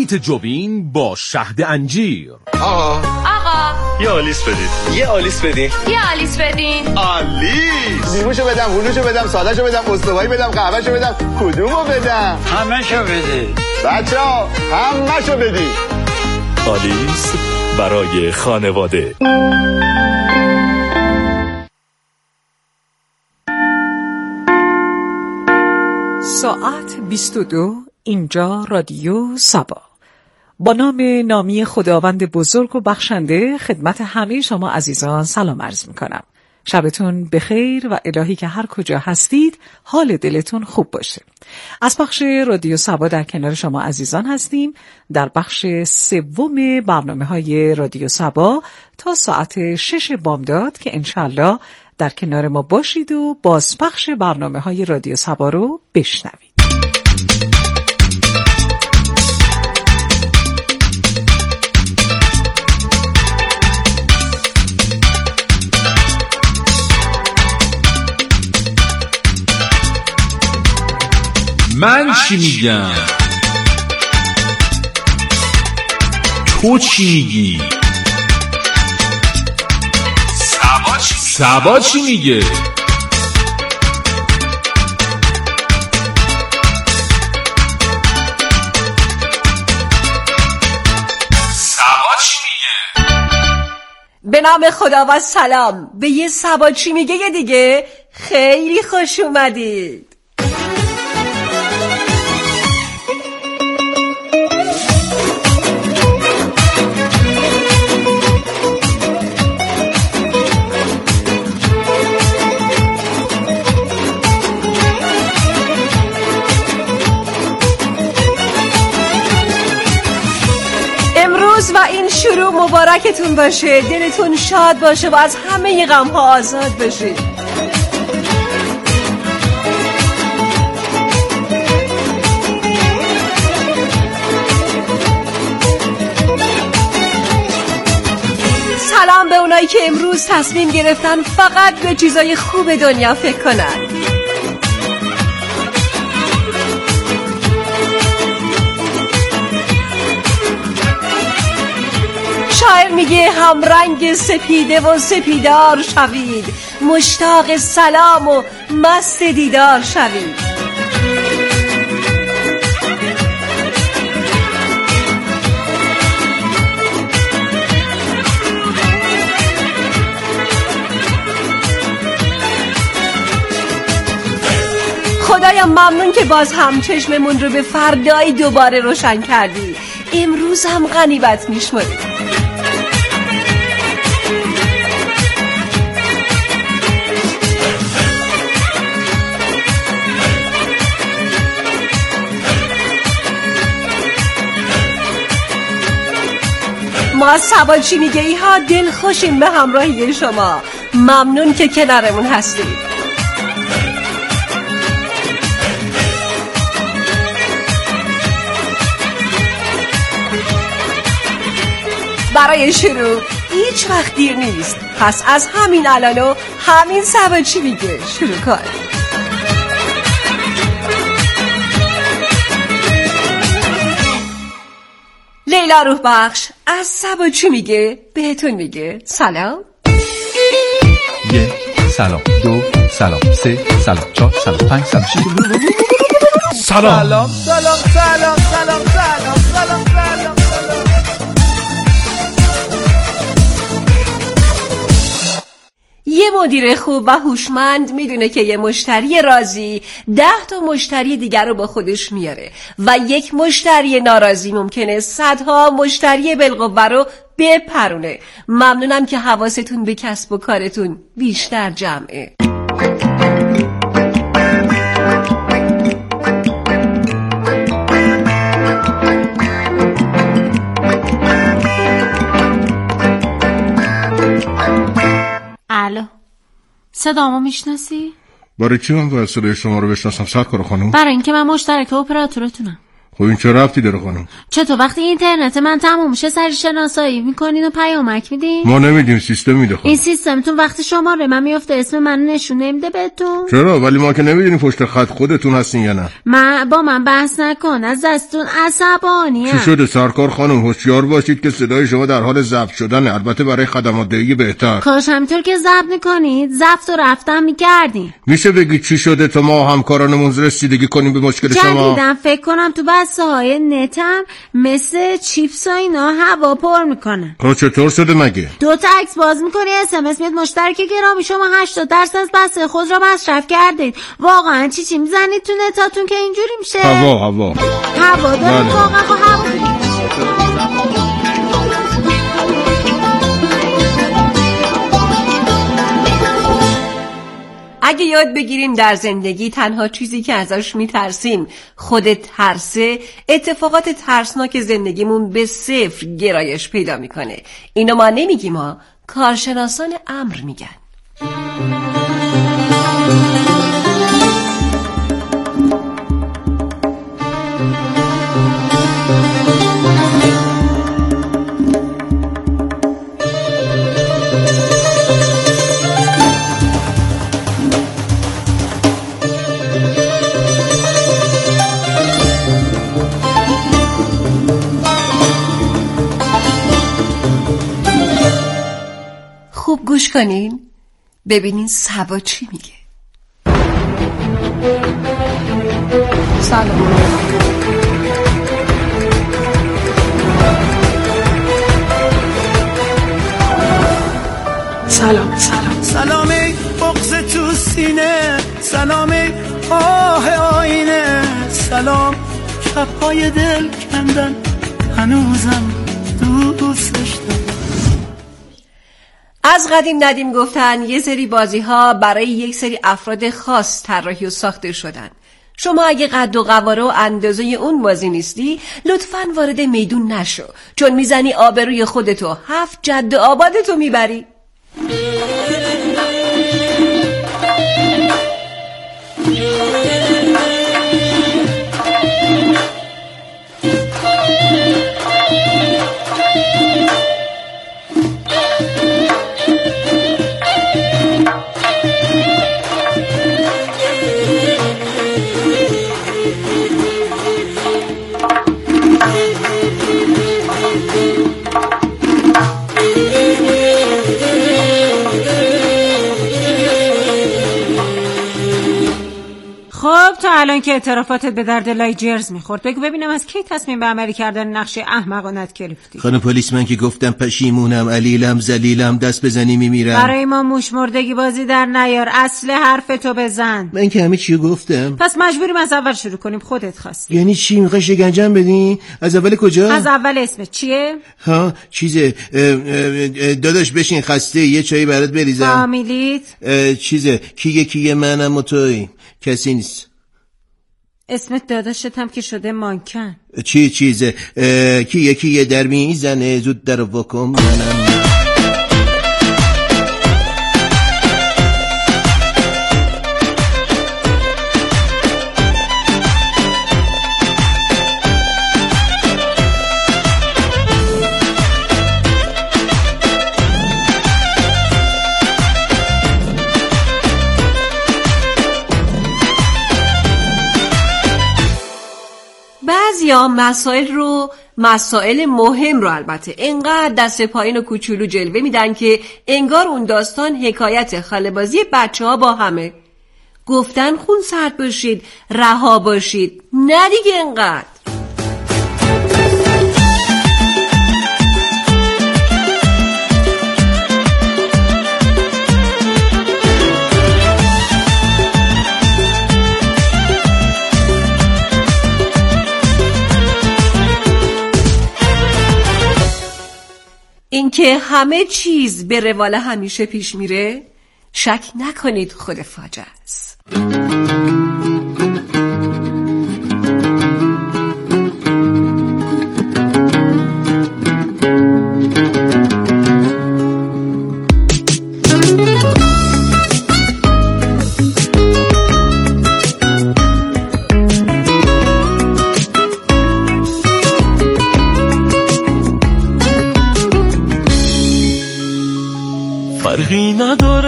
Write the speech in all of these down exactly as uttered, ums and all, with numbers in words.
لیت جوین با شهد انجیر. آقا آقا یه آلیس بدید. یه آلیس بدین. یه آلیس بدین. آلیس. نیموشو بدم، هلوشو بدم، سادهشو بدم، استوایی بدم، قهوهشو بدم، کدومو بدم؟ همه‌شو بده. بچه‌ها همه‌شو بدید. آلیس برای خانواده. ساعت بیست و دو، اینجا رادیو سبا. با نام نامی خداوند بزرگ و بخشنده خدمت همه شما عزیزان سلام عرض میکنم. شبتون بخیر و الهی که هر کجا هستید حال دلتون خوب باشه. از بخش رادیو سبا در کنار شما عزیزان هستیم در بخش سوم برنامه های رادیو سبا تا ساعت شش بامداد که انشالله در کنار ما باشید و بازپخش برنامه های رادیو سبا رو بشنوید. من چی میگم؟ تو چی میگی؟ سبا چی, سبا چی میگه؟ سبا چی میگه؟ به نام خدا و سلام. به یه سبا چی میگه یه دیگه خیلی خوش اومدید. و این شروع مبارکتون باشه، دلتون شاد باشه و از همه غم ها آزاد بشید. سلام به اونایی که امروز تصمیم گرفتن فقط به چیزای خوب دنیا فکر کنن. شاعر میگه هم رنگ سپیده و سپیدار شوید، مشتاق سلام و مست دیدار شوید. خدایا ممنون که باز هم چشممون رو به فردایی دوباره روشن کردی. امروز هم غنیمت میشماریم. ما سبا چی میگه ای ها دل خوشیم به همراهی شما. ممنون که کنارمون هستید. برای شروع هیچ وقت دیر نیست، پس از همین الانو همین سبا چی میگه شروع کن. لیلا روح بخش از سبا چی میگه بهتون میگه سلام. یک سلام، دو سلام، سه سلام، چهار سلام، پنج سلام، شش سلام سلام سلام سلام سلام سلام سلام سلام. یه مدیر خوب و هوشمند میدونه که یه مشتری راضی ده تا مشتری دیگر رو با خودش میاره و یک مشتری ناراضی ممکنه صدها مشتری بالقوه رو بپرونه. ممنونم که حواستون به کسب و کارتون بیشتر جمعه. الو، صدامو میشناسی؟ برای چی من باید صدای شما رو بشناسم سرکار خانم؟ برای اینکه من مشترک اپراتورتونم. خب این چه ربطی داره خانم؟ چطور وقتی اینترنت من تموم شه سری شناسایی میکنین و پیامک میدین؟ ما نمیدیم، سیستم میده خانم. این سیستمتون وقتی شماره من میفته اسم من نشون نمیده بهتون؟ چرا؟ ولی ما که نمیدونیم پشت خط خودتون هستین یا نه. من با من بحث نکن، از دستون عصبانیم. چی شده سرکار خانم؟ هوشیار باشید که صدای شما در حال ضبط شدنه، البته برای خدمات دهی بهتر. کاش همینطور که ضبط میکنید ضبط و رفتم میکردین. میشه بگی چی شده تا ما همکارانمون رسیدگی کنیم به مشکل شما؟ جدیدن فکر کنم تو بسته های نتم مثل چیپس و اینا هوا پر میکنن. ها چطور شده مگه؟ دو تا عکس باز میکنی اس ام اس میاد مشترک گرامی شما هشتاد درصد از بسته خود را مصرف کردید. واقعا چی چی میزنید تو نتاتون که اینجوری میشه؟ هوا هوا هوا داریم واقعا خب هوا. اگه یاد بگیریم در زندگی تنها چیزی که ازش میترسیم خود ترسه، اتفاقات ترسناک زندگیمون به صفر گرایش پیدا میکنه. اینو ما نمیگیم، ما کارشناسان امر میگن. خوب گوش کنین ببینین سبا چی میگه. سلام. سلام سلام سلامی بغض تو سینه، سلامی آه آینه، سلام کپای دل کندن هنوزم دوستش دارم. از قدیم ندیم گفتن یه سری بازی ها برای یک سری افراد خاص طراحی و ساخته شدن. شما اگه قد و قواره و اندازه اون بازی نیستی لطفاً وارد میدون نشو، چون میزنی آبروی خودتو هفت جد آبادتو میبری. خب تا الان که اعترافاتت به درد لای جرز میخورد، بگو ببینم از کی تصمیم به عملی کردن نقش احمقانت گرفتی؟ خانم پلیس من که گفتم پشیمونم، علیلم زلیلم، دست بزنی میمیرم. برای ما موش مردگی بازی در نیار، اصل حرفتو بزن. من که همه چیو گفتم. پس مجبوریم از اول شروع کنیم، خودت خواستی. یعنی چی؟ میخوای شکنجم بدی؟ از اول کجا؟ از اول اسمت چیه؟ ها چیزه داداش بشین خسته یه چایی برات بریزم. فامیلیت؟ چیزه کیه کیه منم و توی کسی نیست. اسمت داداشت هم که شده مانکن. چی چیزه کیه کیه در میزنه زود در واکن منم. بعضیا مسائل رو مسائل مهم رو البته انقدر دست پایین و کوچولو جلوه میدن که انگار اون داستان حکایت خاله‌بازی بچه ها با همه. گفتن خون سرد باشید، رها باشید، نه دیگه انقدر. اینکه همه چیز به روال همیشه پیش میره، شک نکنید خود فاجعه است.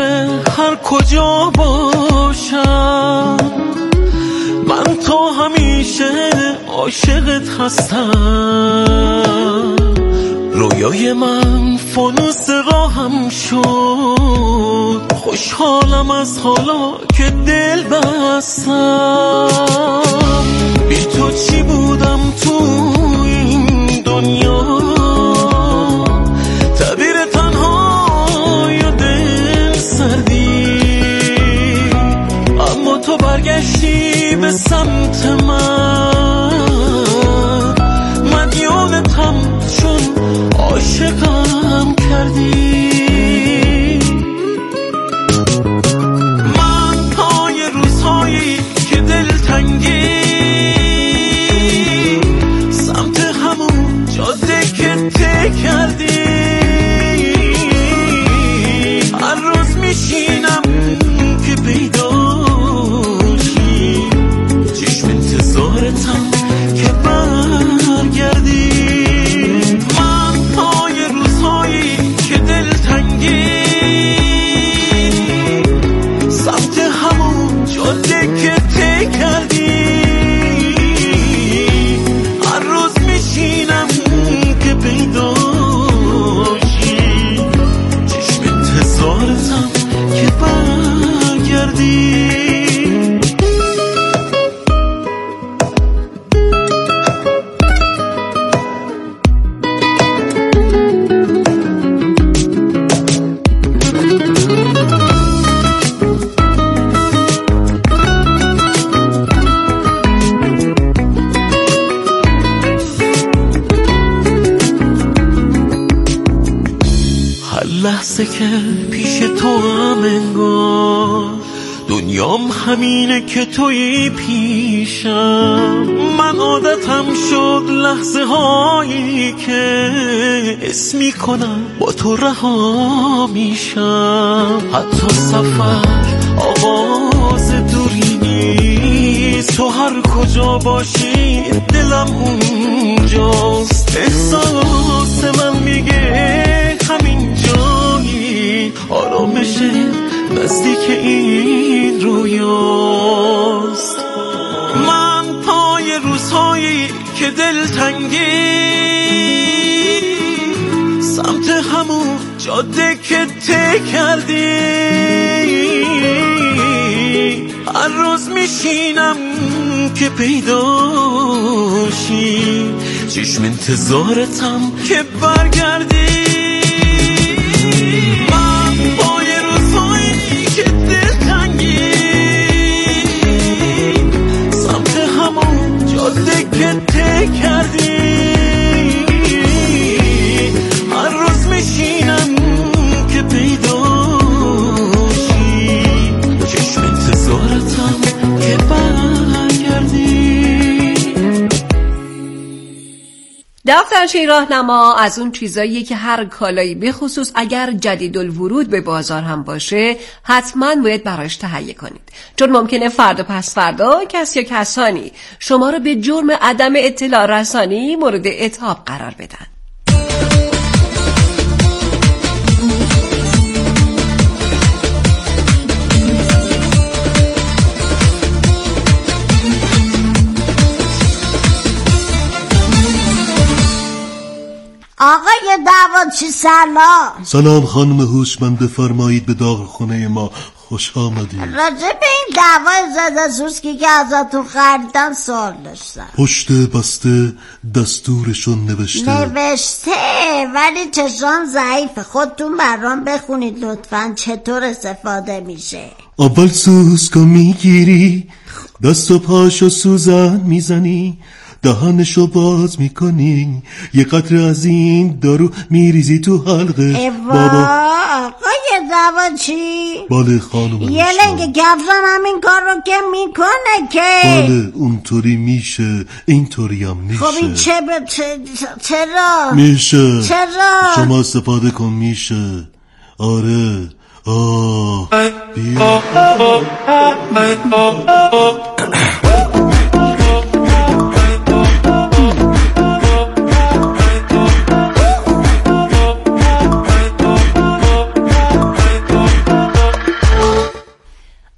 هر کجا باشم من تا همیشه عاشقت هستم. رویای من فانوس راهم شد، خوشحالم از حالا که دل بستم. بی تو چی بودم تو این دنیا، تعبیر تنها یا دل سردی. اما تو برگشتی به سمت من، مدیونتم چون عاشقم کردی. من پای روزهایی که دلتنگی سمت همون جاده که ته کردی. هر روز میشینم که پیداشی، چشم انتظارتم که برگردی. من پای روزهایی که دلتنگی سمت همون جاده که ته کردی. هر روز میشینم که پیداشی، چشم انتظارتم که برگردی. لحظه که پیش تو هم انگار دنیام همینه که توی پیشم. من عادتم شد لحظه هایی که اسم میکنم با تو رها میشم. حتی سفر آواز دوری نیست، تو هر کجا باشی دلم اونجاست. احساس من میگه همین جایی آرامش نزدیک این رویاست. من پای روزهایی که دلتنگی سمت همون جاده که ته کردی. هر روز میشینم که پیداشی، چشم انتظارتم که برگردی. من پای روزهایی که دلتنگی سمت همون جاده که ته کردی. هر روز میشینم که پیداشی، چشم انتظارتم که برگردی. دفترچه راهنما از اون چیزاییه که هر کالایی به خصوص اگر جدید الورود به بازار هم باشه حتما باید براش تهیه کنید، چون ممکنه فردا پس فردا کس یا کسانی شما رو به جرم عدم اطلاع رسانی مورد اتهام قرار بدن. آقای دعوتچی سلام. سلام خانم هوشمند، بفرمایید به داغ خونه ما خوش آمدید. راجع به این دعوای زده سوسکی که ازتون خریدم سوال داشتم. پشت بسته دستورشون نوشته نوشته ولی چشام ضعیفه. خودتون برام بخونید لطفاً چطور استفاده میشه. اول سوسکو میگیری، دست و پاشو سوزن میزنی، دهانشو باز میکنی، یه قطره از این دارو میریزی تو حلقه. بابا آقای دعوتچی. بله خانم. یه لنگ کفشم همین کار رو که میکنه که. بله اونطوری میشه، اینطوری هم میشه. خب این چه ب... چرا میشه؟ چرا شما استفاده کن میشه. آره آه بیا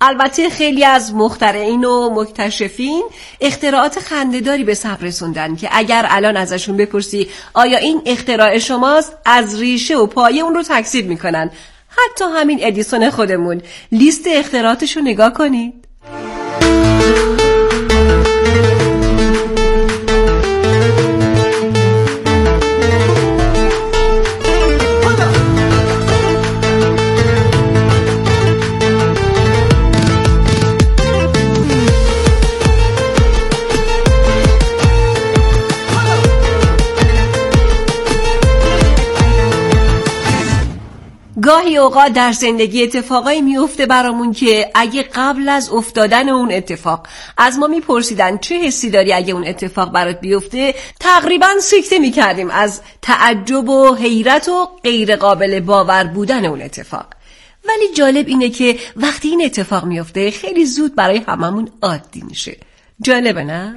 البته خیلی از مخترعین و مکتشفین اختراعات خنده‌داری به ثبت رسوندن که اگر الان ازشون بپرسی آیا این اختراع شماست، از ریشه و پایه اون رو تکذیب میکنن. حتی همین ادیسون خودمون، لیست اختراعاتشو نگاه کنید. گاهی اوقات در زندگی اتفاقایی میفته برامون که اگه قبل از افتادن اون اتفاق از ما میپرسیدن چه حسی داری اگه اون اتفاق برات بیفته، تقریبا سکته میکردیم از تعجب و حیرت و غیر قابل باور بودن اون اتفاق. ولی جالب اینه که وقتی این اتفاق میفته خیلی زود برای هممون عادی میشه. جالبه نه؟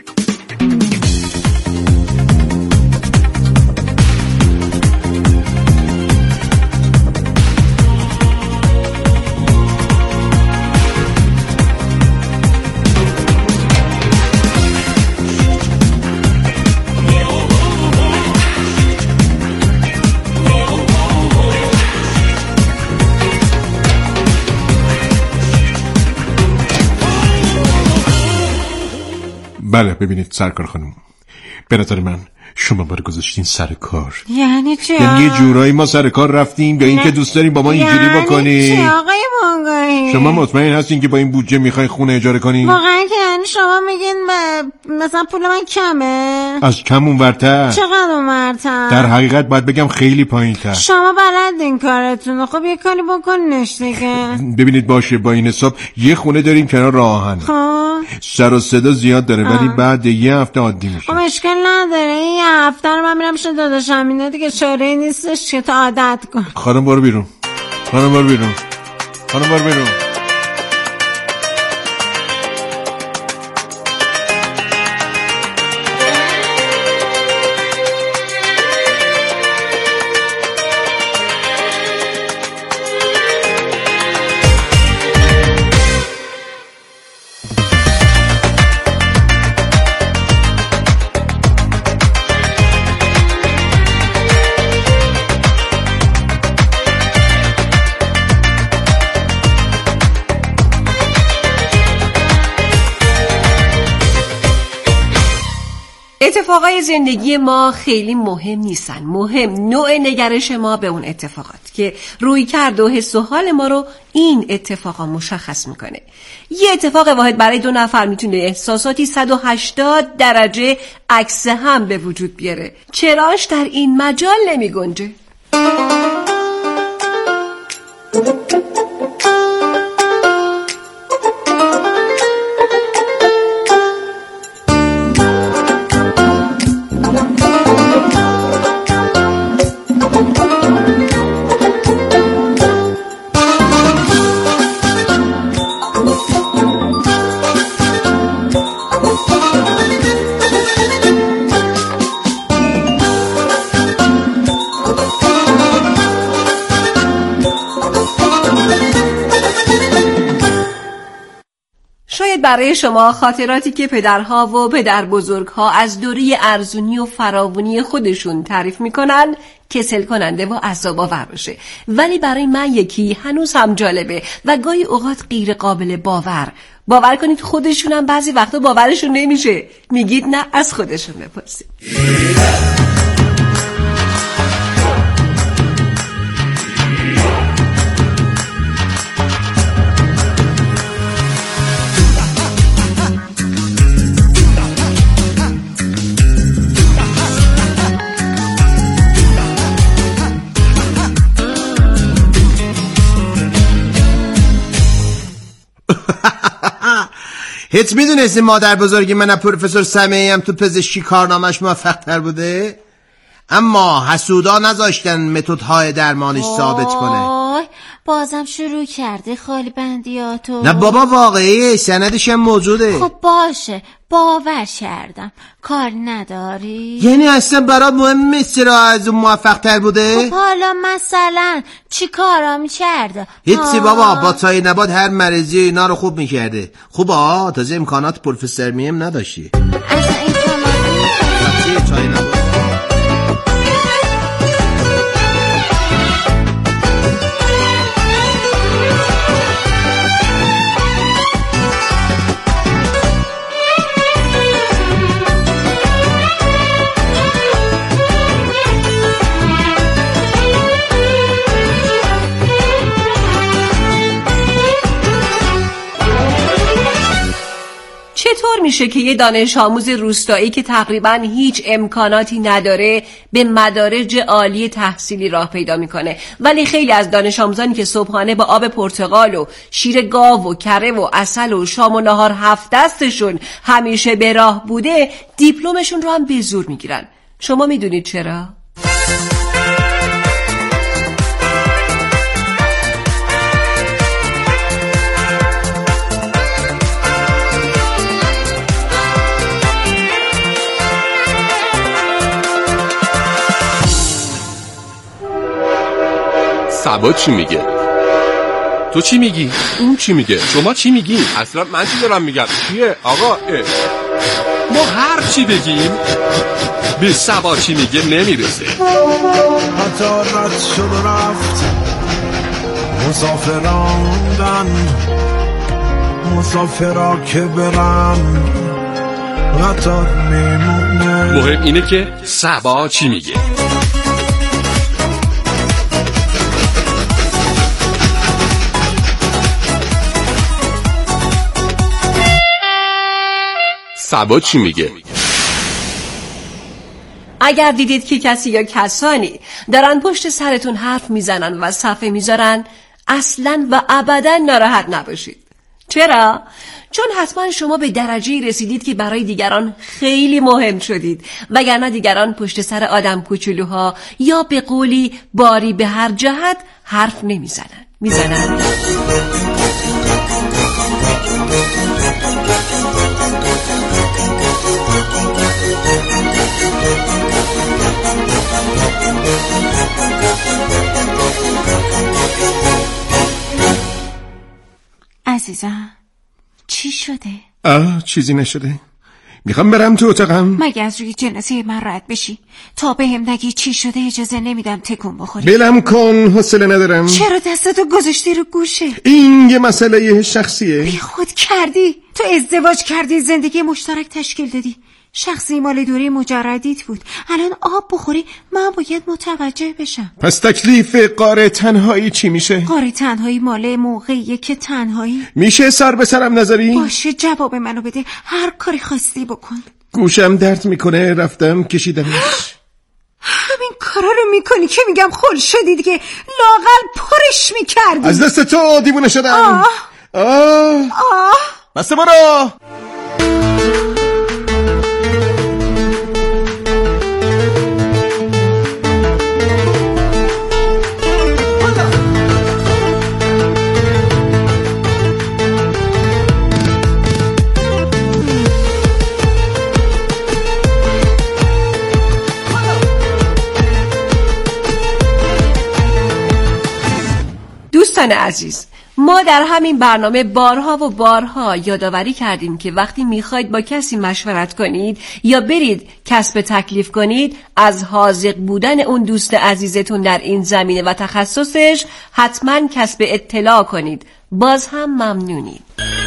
بله ببینید سرکار خانم، به نظر من شما ما رو گذاشتین سر کار. یعنی چی؟ یعنی یه جورایی ما سر کار رفتیم یا اینکه دوست داریم با ما اینجوری بکنی؟ یعنی چی آقای مانگاهی؟ شما مطمئن هستین که با این بودجه میخوای خونه اجاره کنی؟ واقعا که یعنی شما میگین مثلا پول من کمه؟ از کم اونورتر. چقدر اونورتر؟ در حقیقت باید بگم خیلی پایین‌تر. شما بلدین کارتون، خب یه کاری بکنینش دیگه. ببینید باشه، با این حساب یه خونه داریم کنار راه آهن. خب سر و صدا زیاد داره ولی بعد یه هفته عادی میشه. خب اشکال نداره، این یه هفته رو من میرم پیش داداشم، اینا دیگه چاره‌ای نیستش که تا عادت کن. خانم برو بیرون، خانم برو بیرون، خانم برو بیرون. اتفاقای زندگی ما خیلی مهم نیستن، مهم نوع نگرش ما به اون اتفاقات که روی کرد و حس و حال ما رو این اتفاقا مشخص میکنه. یه اتفاق واحد برای دو نفر میتونه احساساتی صد و هشتاد درجه عکس هم به وجود بیاره. چراش در این مجال نمی گنجه؟ شاید برای شما خاطراتی که پدرها و پدر بزرگها از دوره ارزونی و فراوانی خودشون تعریف میکنن کسل کننده و عذاب آور باشه، ولی برای من یکی هنوز هم جالبه و گاهی اوقات غیر قابل باور. باور کنید خودشونم بعضی وقتا باورشون نمیشه. میگید نه، از خودشون بپرسید. هیچ میدونستی مادر بزرگی من پروفسور سمیعی هم تو پزشکی کارنامش موفق تر بوده؟ اما حسودا نذاشتن متدهای درمانش ثابت کنه. بازم شروع کرده خالی بندیاتو. نه بابا واقعیه، سندش هم موجوده. خب باشه باور کردم. کار نداری؟ یعنی اصلا برات مهم نیست چرا از اون موفق تر بوده؟ خب حالا مثلا چی کارا میکرده؟ هیچی بابا، با تای نبات هر مریضی اینا رو خوب میکرده. خوب آه تازه امکانات پروفسور میم نداشتی. اصلا امکانات تای نبات چطور میشه که یه دانش آموز روستایی که تقریبا هیچ امکاناتی نداره به مدارج عالی تحصیلی راه پیدا میکنه، ولی خیلی از دانش آموزانی که صبحانه با آب پرتقال و شیر گاو و کره و عسل و شام و نهار هفت دستشون همیشه به راه بوده دیپلمشون رو هم به زور میگیرن؟ شما میدونید چرا؟ سبا چی میگه؟ تو چی میگی؟ اون چی میگه؟ شما چی میگی؟ اصلا من چی دارم میگم؟ چیه؟ آقا اه. ما هر چی بگیم به سبا چی میگه نمیرسه. حتی رد شد و رفت مسافراندن، مسافرا که برن قطار میمونه. مهم اینه که سبا چی میگه. سبا چی میگه؟ اگر دیدید که کسی یا کسانی دارن پشت سرتون حرف میزنن و صفحه میذارن، اصلا و ابدا ناراحت نباشید. چرا؟ چون حتما شما به درجه رسیدید که برای دیگران خیلی مهم شدید، وگرنه دیگران پشت سر آدم کوچولوها یا به قولی باری به هر جهت حرف نمیزنن. میزنن؟ عزیزم چی شده؟ آه چیزی نشده. میخوام برم تو اتاقم. مگه از روی جنازه من رد بشی؟ تا بهم نگی چی شده اجازه نمیدم تکون بخوری. بلم کن، حوصله ندارم. چرا دستتو گذاشتی رو گوشه؟ این یه مسئله شخصیه. بی خود کردی. تو ازدواج کردی، زندگی مشترک تشکیل دادی، شخصی مال دوره مجردیت بود. الان آب بخوری من باید متوجه بشم. پس تکلیف قاره تنهایی چی میشه؟ قاره تنهایی مال موقعیه که تنهایی میشه سر به سرم نذاری؟ باشه جواب منو بده، هر کاری خواستی بکن. گوشم درد میکنه، رفتم کشیدمش. همین کارا رو میکنی که میگم خل شدی دیگه، لااقل پرش میکردی. از دست تو دیوونه شدم. آه آه آه بس برو. دوستان عزیز، ما در همین برنامه بارها و بارها یادآوری کردیم که وقتی میخواید با کسی مشورت کنید یا برید کسب تکلیف کنید، از حاذق بودن اون دوست عزیزتون در این زمینه و تخصصش حتما کسب اطلاع کنید. باز هم ممنونید.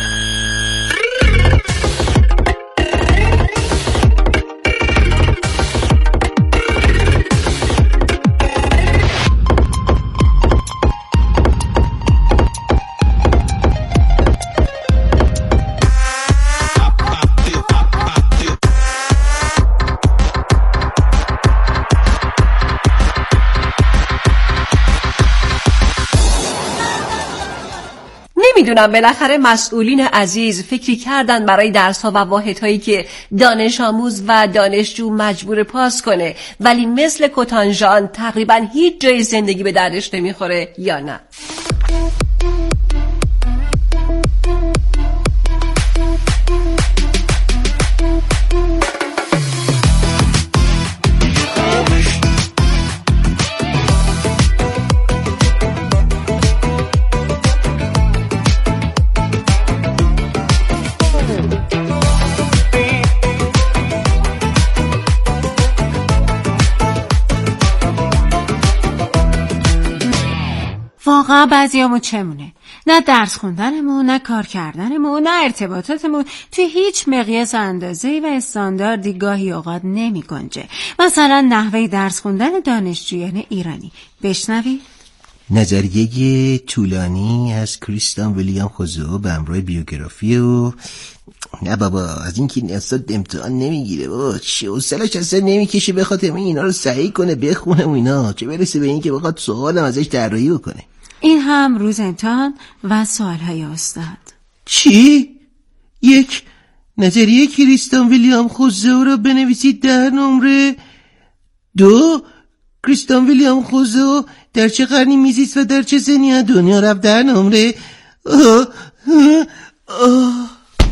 میدونم بالاخره مسئولین عزیز فکری کردن برای درس‌ها و واحدهایی که دانش آموز و دانشجو مجبور پاس کنه، ولی مثل کتان ژان تقریبا هیچ جای زندگی به دردش نمیخوره، یا نه؟ واقعا بعضیامون چمونه؟ نه درس خوندنمون، نه کار کردنمون، نه ارتباطاتمون توی هیچ مقیاس اندازه‌ای و استانداردی گاهی اوقات نمی گنجه. مثلا نحوه درس خوندن دانشجویان ایرانی. بشنوید. نظریه طولانی از کریستیان ویلیام خوزو به همراه بیوگرافی و نه بابا از این که استاد امتحان نمیگیره بابا، چه حوصله‌اش اصلا نمیکشه بخاطر همین اینا رو صحیح کنه بخونه و اینا، چه برسه به این که بخواد سوالم ازش طراحی بکنه. این هم روز امتحان و سوالهای استاد. چی؟ یک نظریه کریستیان ویلیام خوزو رو بنویسید ده نمره. دو کریستیان ویلیام خوزو در چه قرنی میزیست و در چه سنی از دنیا رفت ده نمره. آه آه آه.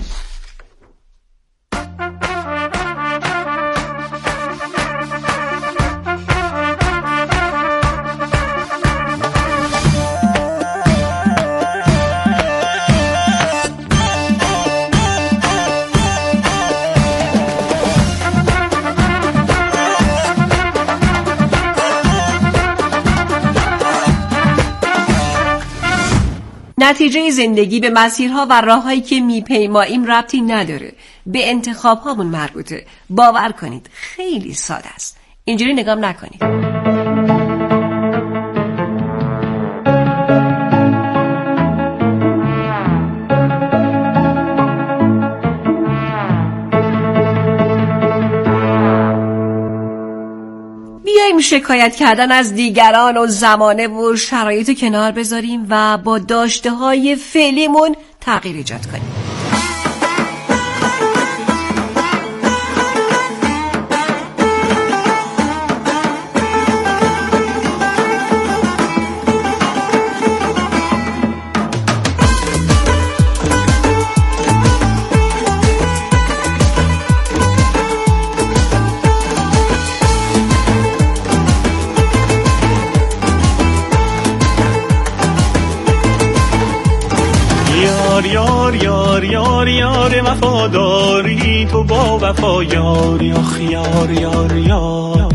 نتیجه زندگی به مسیرها و راههایی که میپیماییم ربطی نداره، به انتخابهامون مربوطه. باور کنید خیلی ساده است. اینجوری نگام نکنید. بیاییم شکایت کردن از دیگران و زمانه و شرایط کنار بذاریم و با داشته های فعلیمون تغییر ایجاد کنیم. یار یار یار یار وفاداری تو با وفا یار آخ یار یار یار.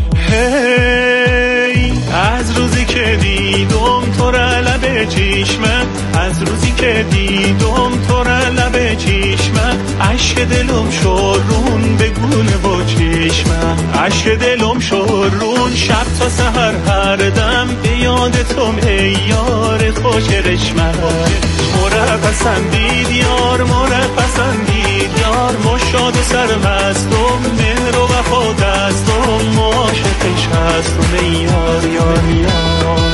هی از روزی که دیدم تو را لب چشمت، از روزی که دیدم تو را لب چشمت، عشق دلم شورون بگونه با چشمت، عشق دلم شورون شب تا سحر هر دم به یاد توم ای یار خوش رشمت. مره پسندید یار مره پسندید یار، مشاد و سرمستم مهر و وفا دستم، عاشقش هستم ای یار یار یار.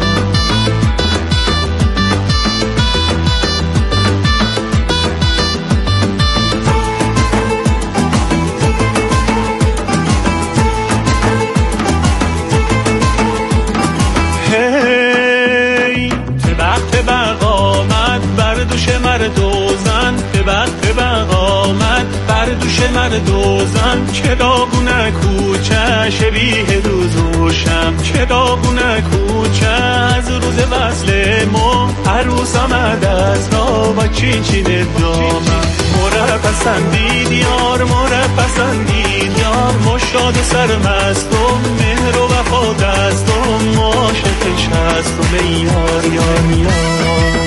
مردوزن به وقت بق آمد بر دوش مردوزن، چه داغونه کوچه شبیه روز و شم، چه داغونه کوچه از روز وصل ما، عروس آمد از را و چین چین دامن. مره پسندید یار مره پسندید یار، مشاد و سرمستم مهر و وفا دستم، عاشقش هستم ای یار یار یار.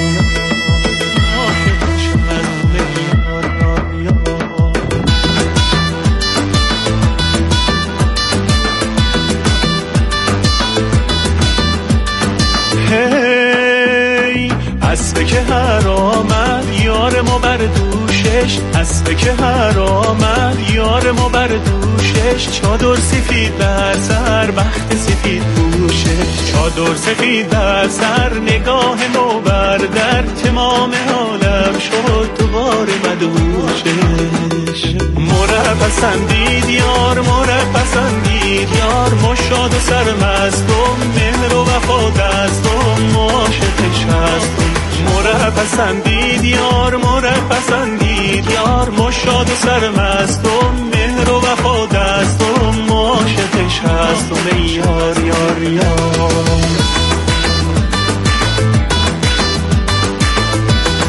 اسبه که هر آمد یار ما بر دوشش، اسبه که هر آمد یار ما بر دوشش، چادر سفید بر سر بخت سفید پوشش، چادر سفید بر سر نگاه نو بر در، تمام حالم شد دوباره مدوشش. مره پسندید یار مره پسندید یار، مشاد و سرمستم مهر و وفا دستم، عاشقش هستم. مره پسندید یار مره پسندید یار، مشاد و سرمستم مهر و وفا دستم، عاشقش هستم ای یار یار یار.